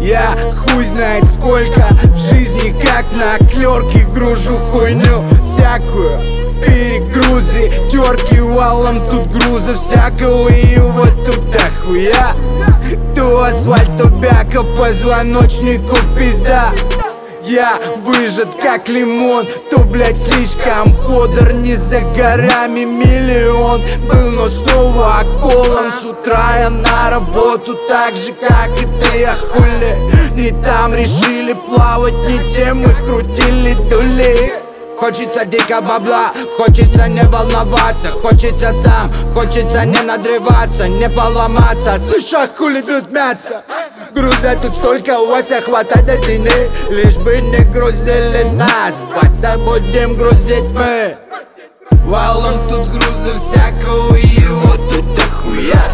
Я хуй знает сколько в жизни, как на клерке гружу хуйню всякую. Перегрузы, терки валом, тут груза всякого, и вот тут дохуя. То асфальт, то бяка, позвоночнику пизда. Я выжат как лимон, то, блять, слишком бодр. Не за горами миллион был, но снова околом. С утра я на работу, так же, как и ты, а хули не там решили плавать, не тем мы крутили дули. Хочется дико бабла, хочется не волноваться, хочется сам, хочется не надрываться, не поломаться. Слышь, а хули тут мяться? Груза тут столько, у вас хватает один, лишь бы не грузили нас, баса будем грузить мы. Валом тут груза всякого, и вот тут дохуя.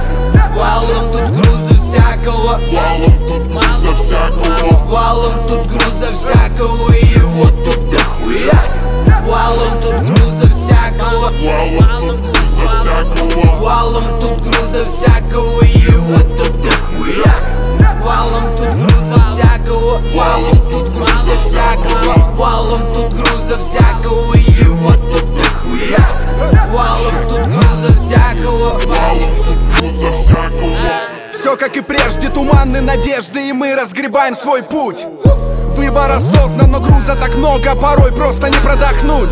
Валом тут груза всякого, валом тут груза всякого, валом тут груза всякого, и вот тут дохуя. Валом тут груза всякого, валом тут груза всякого, валом тут груза всякого, и вот тут дохуя. Валом тут груза всякого, валом тут груза всякого, валом тут груза всякого, и вот тут дохуя. Валом тут груза всякого, валом тут груза всякого. Все как и прежде, туманны надежды, и мы разгребаем свой путь. Выбор осознан, но груза так много, порой просто не продохнуть.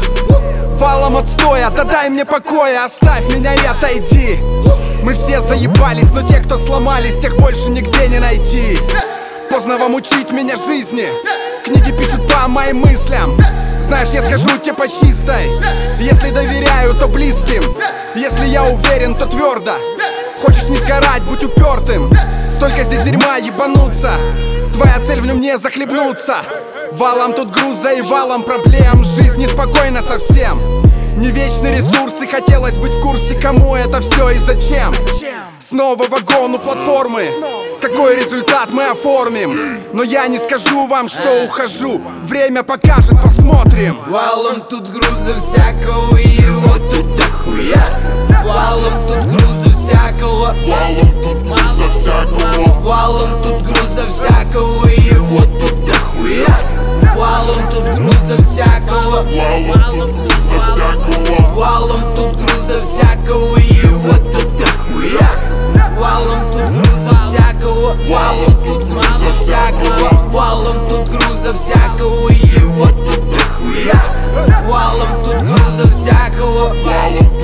Валом отстоя, да дай мне покоя, оставь меня и отойди. Мы все заебались, но те, кто сломались, тех больше нигде не найти. Поздно вам учить меня жизни, книги пишут по моим мыслям. Знаешь, я скажу тебе по чистой, если доверяю, то близким. Если я уверен, то твердо. Хочешь не сгорать, будь упертым. Столько здесь дерьма, ебануться. Твоя цель в нем не захлебнуться. Валом тут груза и валом проблем. Жизнь неспокойна совсем. Не вечные ресурсы, хотелось быть в курсе, кому это все и зачем. Снова вагон у платформы. Какой результат мы оформим? Но я не скажу вам, что ухожу. Время покажет, посмотрим. Валом тут груза всякого, и вот тут дохуя. Валом тут груза всякого, Валом тут груза всякого, валом тут груза всякого, и вот тут дохуя. Валом тут груза всякого, валом тут груза всякого, валом тут груза всякого, и вот тут дохуя. Валом тут груза всякого, валом тут груза всякого, валом тут груза всякого, и вот тут дохуя. Валом тут груза всякого, валом